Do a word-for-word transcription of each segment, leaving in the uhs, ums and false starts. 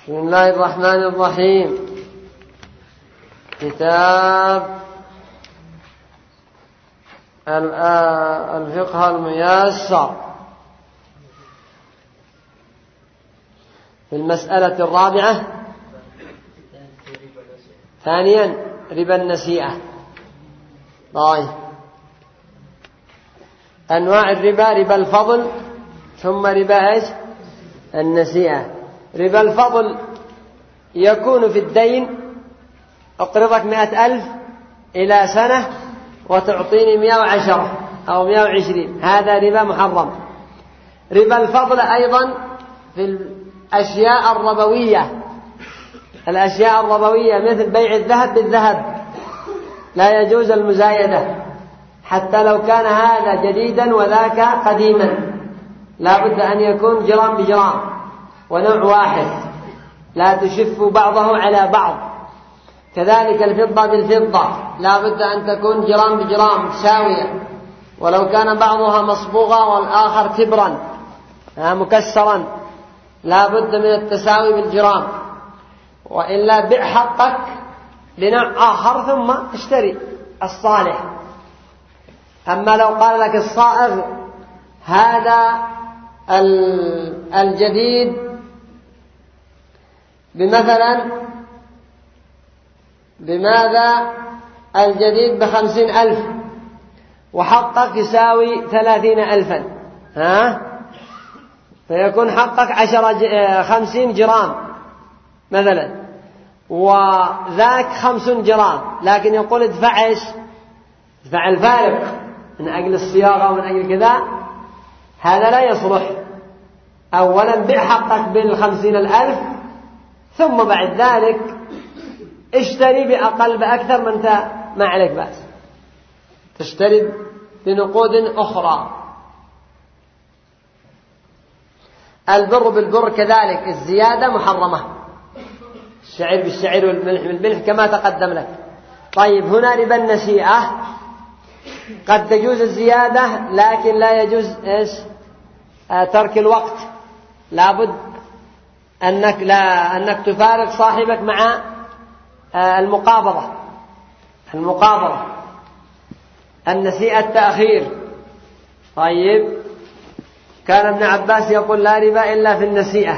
بسم الله الرحمن الرحيم. كتاب الفقه الميسر في المسألة الرابعة. ثانيا ربا النسيئة. طيب، أنواع الربا: ربا الفضل، ثم ربا إيش؟ النسيئة. ربا الفضل يكون في الدين: أقرضك مئة ألف إلى سنة وتعطيني مئة وعشرة أو مئة وعشرين، هذا ربا محرم. ربا الفضل أيضا في الأشياء الربوية، الأشياء الربوية مثل بيع الذهب بالذهب، لا يجوز المزايدة حتى لو كان هذا جديدا وذاك قديما، لا بد أن يكون جرام بجرام ونوع واحد، لا تشف بعضه على بعض. كذلك الفضة بالفضة، لا بد أن تكون جرام بجرام ساوية، ولو كان بعضها مصبوغا والآخر تبرا مكسرا، لا بد من التساوي بالجرام، وإلا بيع حقك لنوع آخر ثم اشتري الصالح. أما لو قال لك الصائغ هذا الجديد بمثلا بماذا الجديد بخمسين ألف وحقك يساوي ثلاثين ألفا، ها فيكون حقك عشرة خمسين جرام مثلا، وذاك خمسون جرام، لكن يقول ادفع ايش؟ ادفع الفارق من أجل الصياغة ومن أجل كذا، هذا لا يصلح. أولا بيع حقك بالخمسين الألف، ثم بعد ذلك اشتري بأقل بأكثر من انت ما عليك بأس، تشتري بنقود أخرى. البر بالبر كذلك، الزيادة محرمة، الشعير بالشعير والملح بالملح كما تقدم لك. طيب، هنا ربا النسيئة، قد تجوز الزيادة لكن لا يجوز إيش؟ آه ترك الوقت، لابد أنك لا أنك تفارق صاحبك مع آه المقابضة. المقابضة النسيئة التأخير. طيب، كان ابن عباس يقول لا ربا إلا في النسيئة،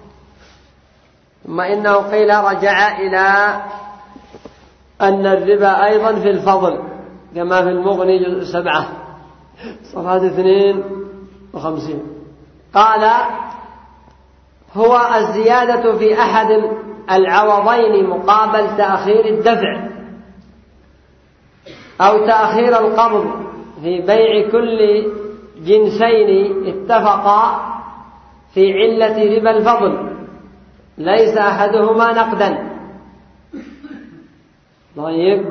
ثم إنه قيل رجع إلى أن الربا أيضا في الفضل كما في المغني جزء سبعة صفحة اثنين وخمسين. قال: هو الزيادة في أحد العوضين مقابل تأخير الدفع أو تأخير القبض في بيع كل جنسين اتفقا في علة ربا الفضل، ليس أحدهما نقدا. طيب،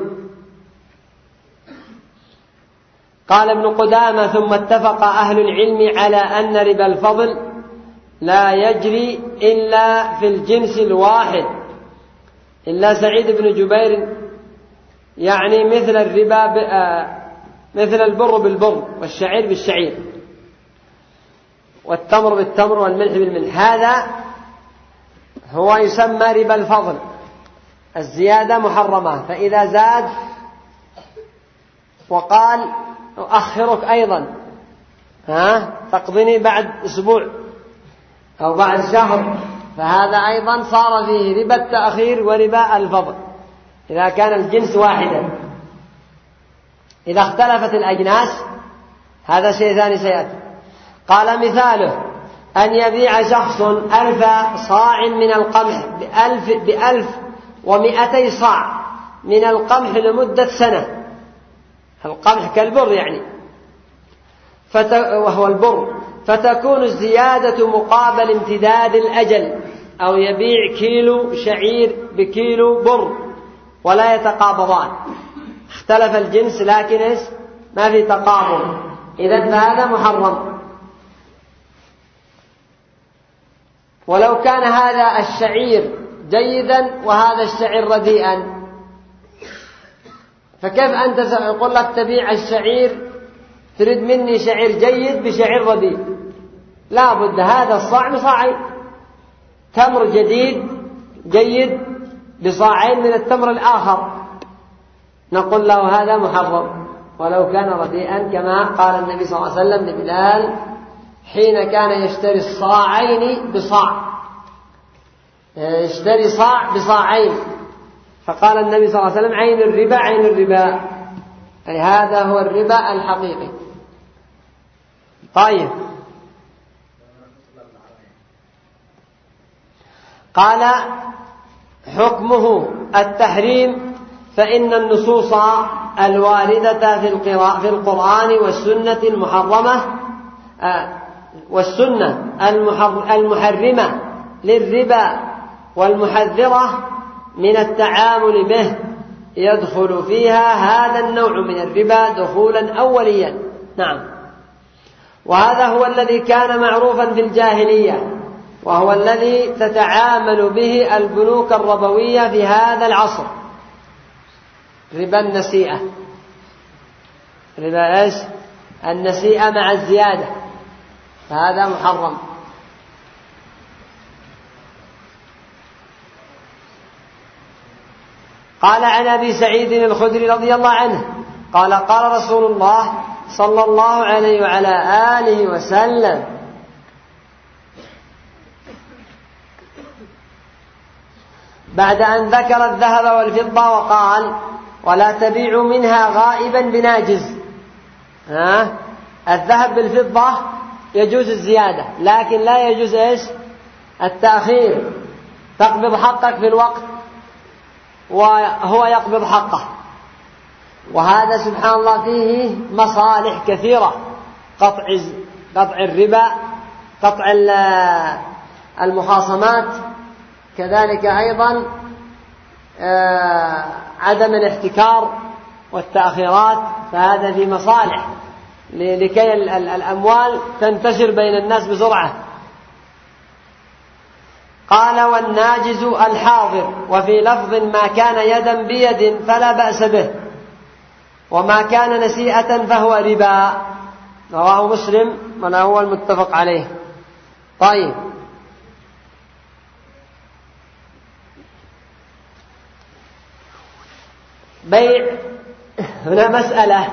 قال ابن قدامة: ثم اتفق أهل العلم على أن ربا الفضل لا يجري إلا في الجنس الواحد، إلا سعيد بن جبير، يعني مثل الربا ب... مثل البر بالبر والشعير بالشعير والتمر بالتمر والملح بالملح، هذا هو يسمى ربا الفضل. الزيادة محرمة، فإذا زاد وقال أؤخرك أيضا، ها تقضيني بعد أسبوع أو بعد شهر، فهذا أيضا صار فيه ربا التأخير وربا الفضل إذا كان الجنس واحدا. إذا اختلفت الأجناس هذا شيء ثاني سيأتي. قال: مثاله أن يبيع شخص ألف صاع من القمح بألف, بألف ومئتي صاع من القمح لمدة سنة. القمح كالبر يعني، فت... وهو البر، فتكون الزيادة مقابل امتداد الأجل، أو يبيع كيلو شعير بكيلو بر ولا يتقابضان، اختلف الجنس لكن ما في تقابض، إذن فهذا محرم. ولو كان هذا الشعير جيدا وهذا الشعير رديئا، فكيف أنت يقول لك تبيع الشعير، تريد مني شعير جيد بشعير رديء؟ لا بد هذا الصاع بصاعين، تمر جديد جيد بصاعين من التمر الآخر نقول له هذا محرم ولو كان رديئا، كما قال النبي صلى الله عليه وسلم لبلال حين كان يشتري الصاعين بصاع، يشتري صاع بصاعين، فقال النبي صلى الله عليه وسلم عين الربا عين الربا، أي هذا هو الربا الحقيقي. طيب، قال حكمه التحريم، فإن النصوص الواردة في القرآن والسنة المحرمة والسنة المحرمة للربا والمحذرة من التعامل به يدخل فيها هذا النوع من الربا دخولا أوليا. نعم، وهذا هو الذي كان معروفا في الجاهلية، وهو الذي تتعامل به البنوك الربوية في هذا العصر، ربا النسيئة. ربا ايش؟ النسيئة مع الزيادة، فهذا محرم. قال عن أبي سعيد الخدري رضي الله عنه قال قال رسول الله صلى الله عليه وعلى آله وسلم: بعد أن ذكر الذهب والفضة وقال: ولا تبيعوا منها غائبا بناجز. ها؟ الذهب بالفضة يجوز الزيادة، لكن لا يجوز إيش؟ التأخير. تقبض حقك في الوقت وهو يقبض حقه، وهذا سبحان الله فيه مصالح كثيرة: قطع قطع الربا، قطع المخاصمات، كذلك أيضا عدم الاحتكار والتأخيرات، فهذا في مصالح لكي الأموال تنتشر بين الناس بسرعة. قال: والناجز الحاضر، وفي لفظ ما كان يدا بيد فلا بأس به، وما كان نسيئة فهو ربا. رواه مسلم وهو المتفق عليه. طيب، بيع، هنا مسألة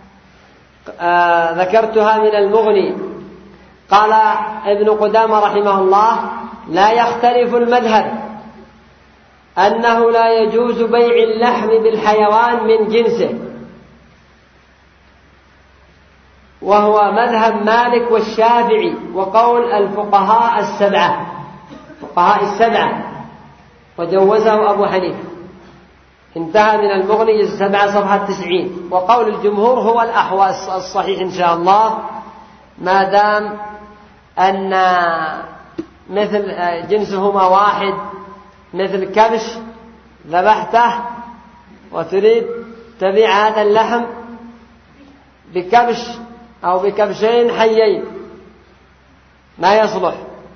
آه ذكرتها من المغني. قال ابن قدامة رحمه الله: لا يختلف المذهب أنه لا يجوز بيع اللحم بالحيوان من جنسه، وهو مذهب مالك والشافعي وقول الفقهاء السبعة فقهاء السبعة وجوزه أبو حنيفة. انتهى من المغني جزء سبعة صفحة تسعين. وقول الجمهور هو الأحوى الصحيح إن شاء الله، ما دام أن مثل جنسهما واحد، مثل كبش ذبحته وتريد تبيع هذا اللحم بكبش أو بكبشين حيين ما يصلح.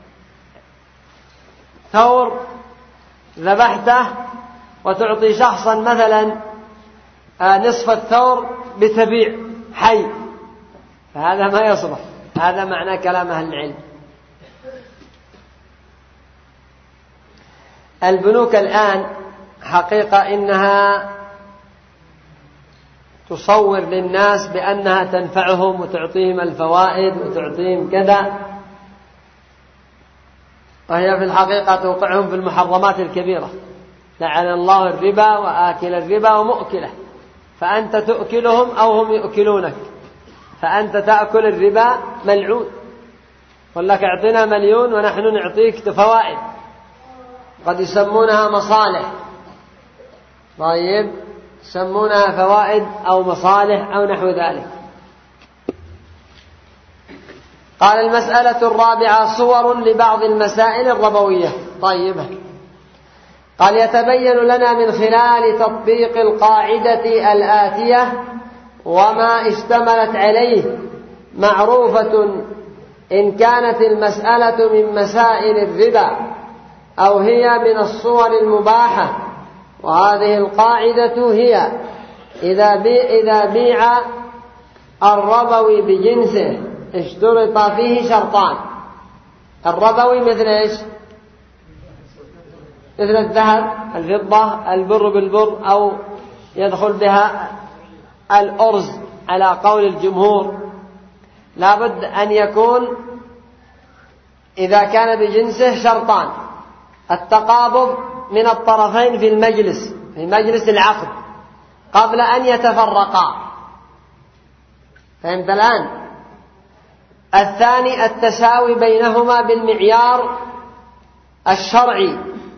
ثور ذبحته وتعطي شخصا مثلا نصف الثور بتبيع حي، فهذا ما يصلح. هذا معنى كلام أهل العلم. البنوك الآن حقيقة إنها تصور للناس بأنها تنفعهم وتعطيهم الفوائد وتعطيهم كذا، وهي في الحقيقة توقعهم في المحرمات الكبيرة. لعن الله الربا وآكل الربا ومؤكله، فأنت تؤكلهم أو هم يؤكلونك، فأنت تأكل الربا ملعون. قل لك اعطنا مليون ونحن نعطيك فوائد، قد يسمونها مصالح. طيب، يسمونها فوائد أو مصالح أو نحو ذلك. قال: المسألة الرابعة: صور لبعض المسائل الربوية. طيب، قال: يتبين لنا من خلال تطبيق القاعدة الآتية وما اشتملت عليه معروفة إن كانت المسألة من مسائل الربا أو هي من الصور المباحة. وهذه القاعدة هي: إذا بيع, إذا بيع الربوي بجنسه اشترط فيه شرطان. الربوي مثل إيش؟ مثل الذهب، الفضة، البر بالبر، أو يدخل بها الأرز على قول الجمهور. لابد أن يكون إذا كان بجنسه شرطان: التقابض من الطرفين في المجلس في مجلس العقد قبل أن يتفرقا. فهمت الآن؟ الثاني التساوي بينهما بالمعيار الشرعي،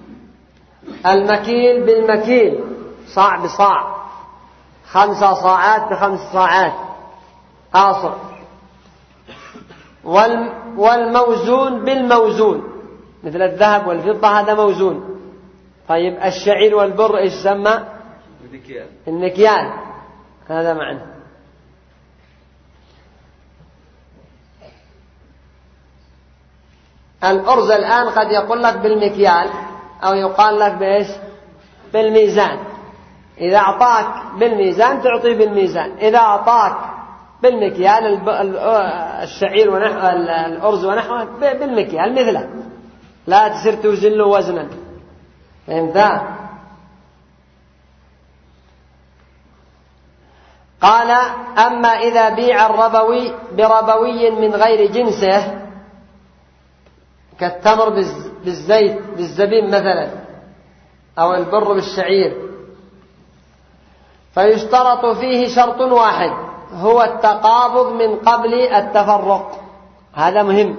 المكيل بالمكيل، صاع بصاع، خمسة صاعات بخمس صاعات آصر، والموزون بالموزون، مثل الذهب والفضة هذا موزون. طيب الشعير والبر إيش سمى؟ المكيال. المكيال هذا معنى. الأرز الآن قد يقول لك بالمكيال أو يقال لك بإيش؟ بالميزان. إذا أعطاك بالميزان تعطي بالميزان، إذا أعطاك بالمكيال الشعير ونحو الأرز ونحوه بالمكيال مثله، لا تصير توزن له وزنا. فهمت؟ قال: أما إذا بيع الربوي بربوي من غير جنسه كالتمر بالزيت بالزبيب مثلا، أو البر بالشعير، فيشترط فيه شرط واحد هو التقابض من قبل التفرق. هذا مهم.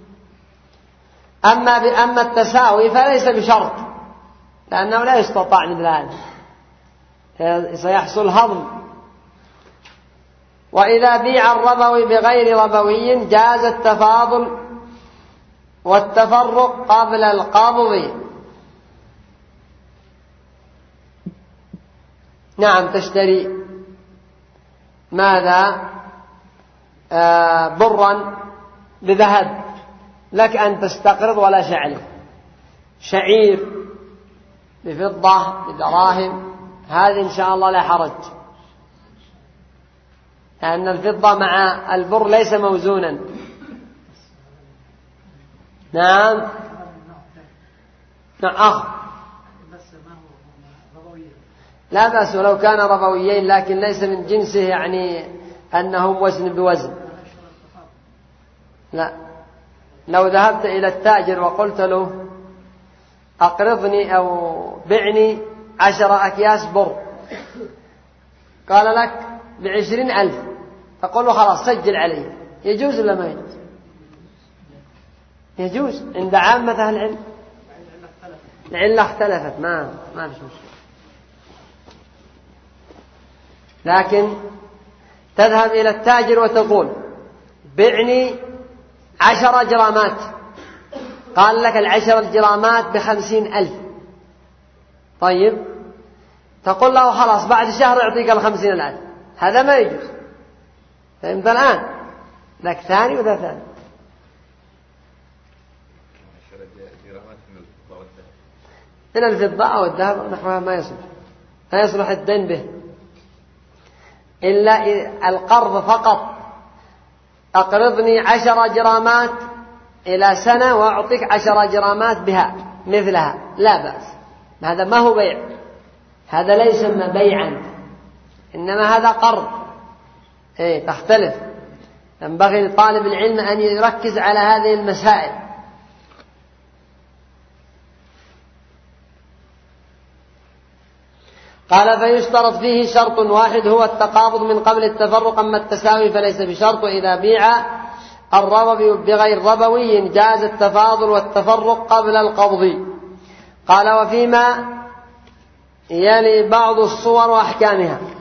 أما أما التساوي فليس بشرط، لأنه لا يستطاع مثل هذا، سيحصل هضم. وإذا بيع الربوي بغير ربوي جاز التفاضل والتفرق قبل القبض. نعم، تشتري ماذا؟ آه برا بذهب، لك أن تستقرض ولا شعر. شعير بفضة بدراهم، هذه إن شاء الله لا حرج، لأن الفضة مع البر ليس موزونا. نعم نعم أخ لا بأس ولو كان ربويين، لكن ليس من جنسه، يعني أنهم وزن بوزن. لا، لو ذهبت إلى التاجر وقلت له أقرضني أو بعني عشر أكياس بر، قال لك بعشرين ألف، تقول له خلاص سجل علي، يجوز ولا ما يجوز؟ يجوز عند عامة أهل العلم. العلة اختلفت، ما ما فيش مشكلة. لكن تذهب إلى التاجر وتقول بعني عشر جرامات، قال لك العشر الجرامات بخمسين ألف، طيب تقول له خلاص بعد شهر يعطيك الخمسين الألف، هذا ما يجوز. فهمت الآن؟ لك ثاني وذا ثاني. من الفضة أو الذهب ونحوها ما يصلح، لا يصلح الدين به إلا القرض فقط. أقرضني عشر جرامات إلى سنة وأعطيك عشر جرامات بها مثلها، لا بأس، هذا ما هو بيع، هذا ليس ما بيعا، إنما هذا قرض. إيه تختلف. ينبغي لطالب العلم أن يركز على هذه المسائل. قال: فيشترط فيه شرط واحد هو التقابض من قبل التفرق، أما التساوي فليس بشرط. إذا بيع الربوي بغير ربوي جاز التفاضل والتفرق قبل القبض. قال: وفيما يلي بعض الصور وأحكامها.